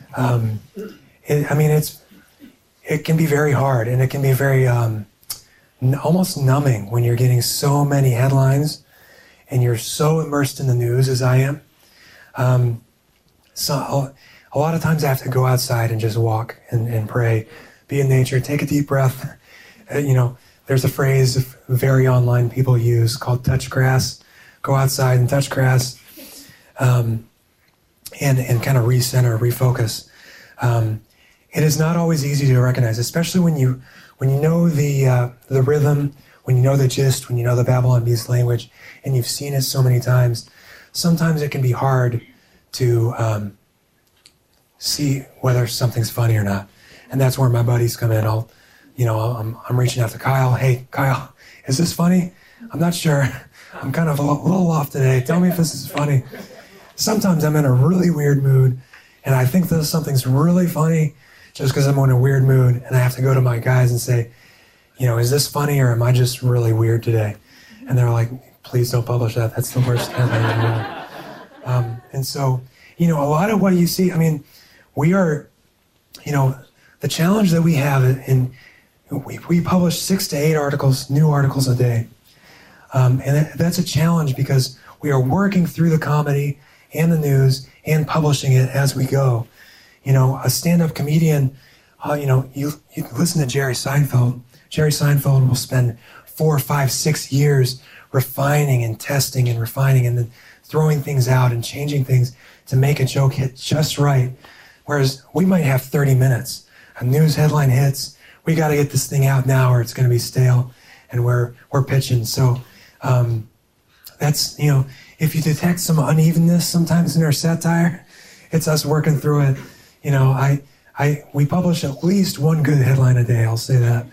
It can be very hard, and it can be very almost numbing when you're getting so many headlines and you're so immersed in the news as I am. So a lot of times I have to go outside and just walk and pray, be in nature, take a deep breath. There's a phrase very online people use called touch grass. Go outside and touch grass and kind of recenter, refocus. It is not always easy to recognize, especially when you know the rhythm, when you know the gist, when you know the Babylon Bee's language, and you've seen it so many times. Sometimes it can be hard to see whether something's funny or not, and that's where my buddies come in. I'm reaching out to Kyle. Hey, Kyle, is this funny? I'm not sure. I'm kind of a little off today. Tell me if this is funny. Sometimes I'm in a really weird mood, and I think that something's really funny just because I'm in a weird mood, and I have to go to my guys and say, is this funny or am I just really weird today? And they're like, please don't publish that. That's the worst headline in the world. And so, a lot of what you see, we are, the challenge that we have we publish 6 to 8 new articles a day. And that's a challenge because we are working through the comedy and the news and publishing it as we go. A stand-up comedian, you listen to Jerry Seinfeld. Jerry Seinfeld will spend 4, 5, 6 years refining and testing and refining and then throwing things out and changing things to make a joke hit just right. Whereas we might have 30 minutes. A news headline hits. We got to get this thing out now or it's going to be stale. And we're pitching. So that's, if you detect some unevenness sometimes in our satire, it's us working through it. We publish at least one good headline a day, I'll say that.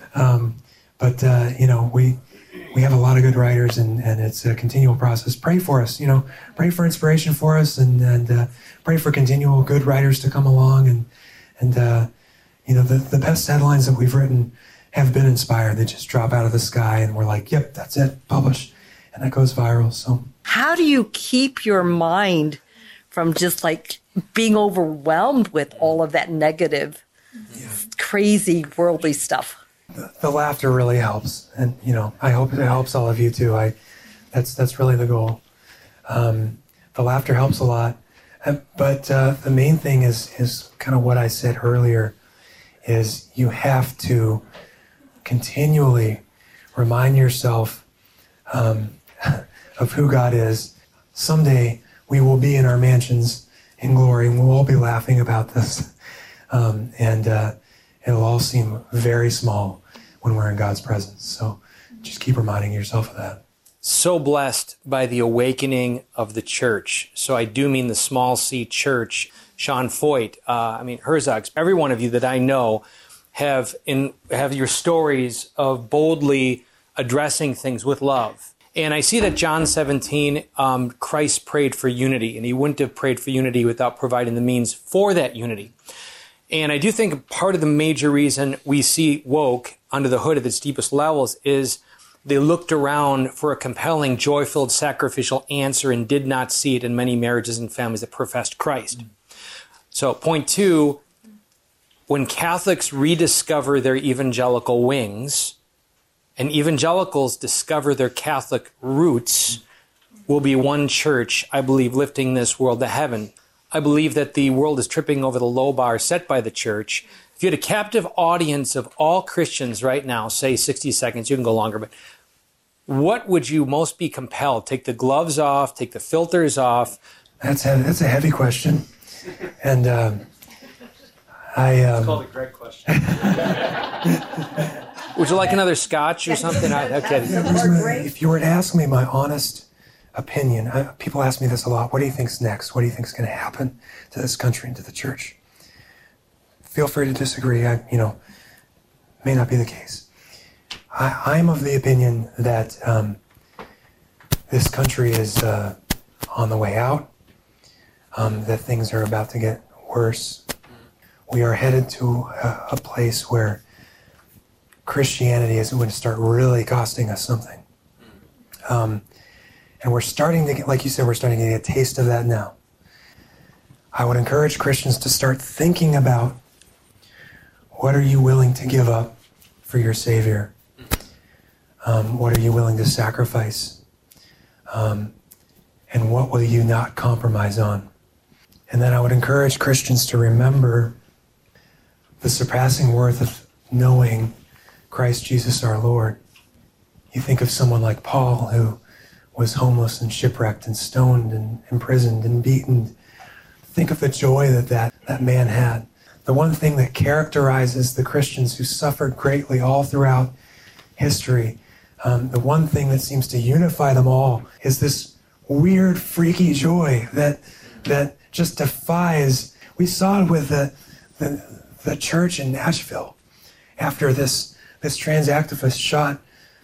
We have a lot of good writers and it's a continual process. Pray for us, pray for inspiration for us and pray for continual good writers to come along and the best headlines that we've written have been inspired. They just drop out of the sky and we're like, yep, that's it, publish. And that goes viral. So how do you keep your mind from just being overwhelmed with all of that negative, crazy worldly stuff? The laughter really helps. And, I hope it helps all of you too. That's really the goal. The laughter helps a lot. But the main thing is kind of what I said earlier is you have to continually remind yourself of who God is. Someday we will be in our mansions in glory and we'll all be laughing about this. It'll all seem very small when we're in God's presence. So just keep reminding yourself of that. So blessed by the awakening of the church. So I do mean the small C church. Sean Foyt, Herzog, every one of you that I know have your stories of boldly addressing things with love. And I see that John 17, Christ prayed for unity, and he wouldn't have prayed for unity without providing the means for that unity. And I do think part of the major reason we see woke under the hood at its deepest levels is they looked around for a compelling, joy-filled, sacrificial answer and did not see it in many marriages and families that professed Christ. So point 2, when Catholics rediscover their evangelical wings and evangelicals discover their Catholic roots, will be one church, I believe, lifting this world to heaven. I believe that the world is tripping over the low bar set by the church. If you had a captive audience of all Christians right now, say 60 seconds, you can go longer, but what would you most be compelled? Take the gloves off, take the filters off? That's a heavy question. And It's called a Greg question. Would you like another scotch or something? Okay. If you were to ask me my honest opinion, people ask me this a lot. What do you think's next? What do you think's going to happen to this country and to the church? Feel free to disagree. May not be the case. I'm of the opinion that this country is on the way out, that things are about to get worse. We are headed to a place where Christianity is going to start really costing us something. And we're starting to get, like you said, we're starting to get a taste of that now. I would encourage Christians to start thinking about, what are you willing to give up for your Savior? What are you willing to sacrifice? And what will you not compromise on? And then I would encourage Christians to remember the surpassing worth of knowing Christ Jesus our Lord. You think of someone like Paul, who was homeless and shipwrecked and stoned and imprisoned and beaten. Think of the joy that man had. The one thing that characterizes the Christians who suffered greatly all throughout history, the one thing that seems to unify them all is this weird, freaky joy that just defies. We saw it with the church in Nashville after this trans activist shot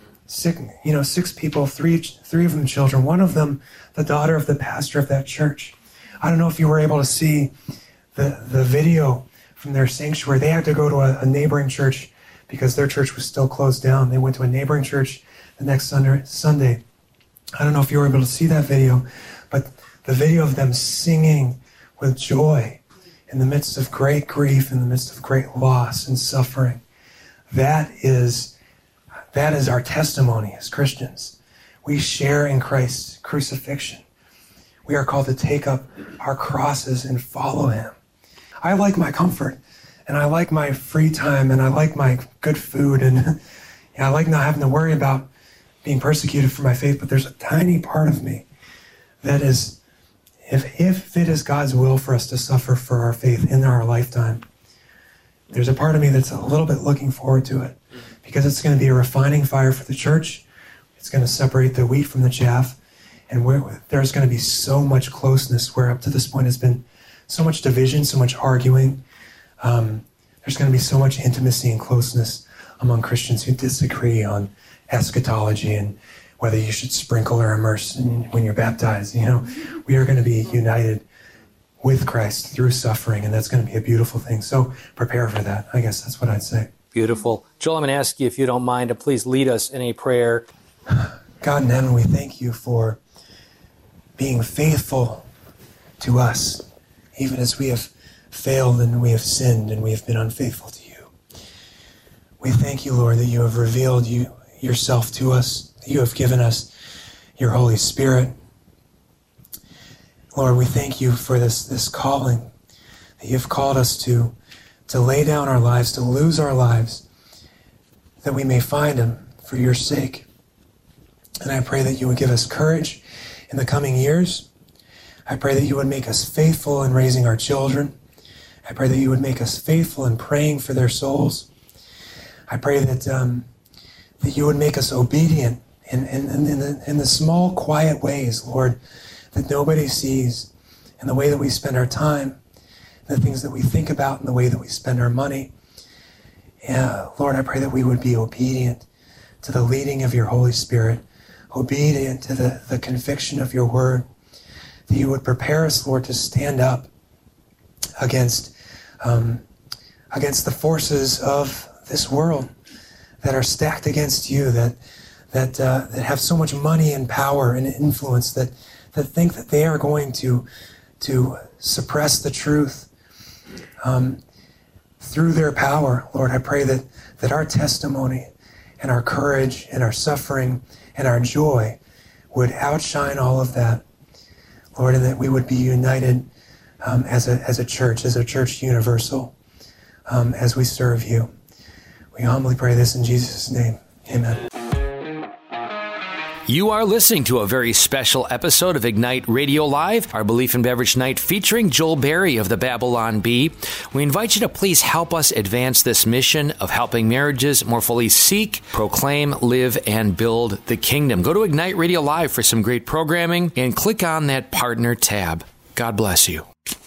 six people, three of them children, one of them the daughter of the pastor of that church. I don't know if you were able to see the video from their sanctuary. They had to go to a neighboring church because their church was still closed down. They went to a neighboring church the next Sunday. I don't know if you were able to see that video, but the video of them singing with joy in the midst of great grief, in the midst of great loss and suffering. That is our testimony as Christians. We share in Christ's crucifixion. We are called to take up our crosses and follow him. I like my comfort, and I like my free time, and I like my good food, and I like not having to worry about being persecuted for my faith, but there's a tiny part of me that is, if it is God's will for us to suffer for our faith in our lifetime, there's a part of me that's a little bit looking forward to it, because it's going to be a refining fire for the church. It's going to separate the wheat from the chaff. And there's going to be so much closeness where up to this point has been so much division, so much arguing. There's going to be so much intimacy and closeness among Christians who disagree on eschatology and whether you should sprinkle or immerse when you're baptized. We are going to be united with Christ through suffering, and that's going to be a beautiful thing. So prepare for that. I guess that's what I'd say. Beautiful. Joel, I'm going to ask you, if you don't mind, to please lead us in a prayer. God in heaven, we thank you for being faithful to us, even as we have failed and we have sinned and we have been unfaithful to you. We thank you, Lord, that you have revealed yourself to us, that you have given us your Holy Spirit. Lord, we thank you for this calling that you've called us to lay down our lives, to lose our lives, that we may find him for your sake. And I pray that you would give us courage in the coming years. I pray that you would make us faithful in raising our children. I pray that you would make us faithful in praying for their souls. I pray that you would make us obedient in the small, quiet ways, Lord, that nobody sees, in the way that we spend our time, the things that we think about, and the way that we spend our money. Lord, I pray that we would be obedient to the leading of your Holy Spirit, obedient to the conviction of your word, that you would prepare us, Lord, to stand up against the forces of this world that are stacked against you, that have so much money and power and influence, that think that they are going to suppress the truth through their power. Lord, I pray that our testimony and our courage and our suffering and our joy would outshine all of that, Lord, and that we would be united as a church universal, as we serve you. We humbly pray this in Jesus' name. Amen. You are listening to a very special episode of Ignite Radio Live, our Belief in Beverage night featuring Joel Berry of the Babylon Bee. We invite you to please help us advance this mission of helping marriages more fully seek, proclaim, live, and build the kingdom. Go to Ignite Radio Live for some great programming and click on that partner tab. God bless you.